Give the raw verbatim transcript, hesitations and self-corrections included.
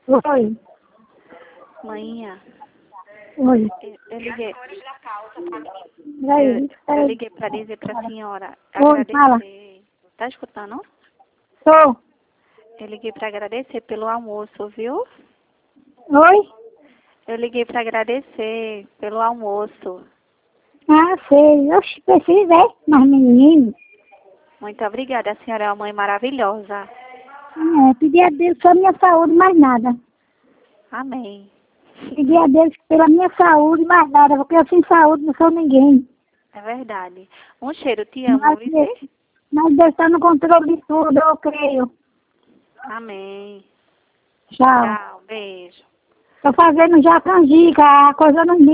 Oi. Manhinha, Oi. eu, eu liguei. Peraí, Eu, eu peraí. liguei para dizer para a senhora Oi, fala. agradecer. Tá escutando? Tô. Eu liguei para agradecer pelo almoço, viu? Oi? Eu liguei para agradecer pelo almoço. Ah, sei. Oxe, precisa, é? Mas menino. Muito obrigada, a senhora é uma mãe maravilhosa. É, pedir a Deus só minha saúde, mais nada. Amém. Pedir a Deus pela minha saúde, mais nada, porque eu sem saúde não sou ninguém. É verdade. Um cheiro, te amo, Mas Deus, Maurício. mas Deus está no controle de tudo, eu creio. Amém. Tchau. Tchau, beijo. Tô fazendo já canjica, a coisa não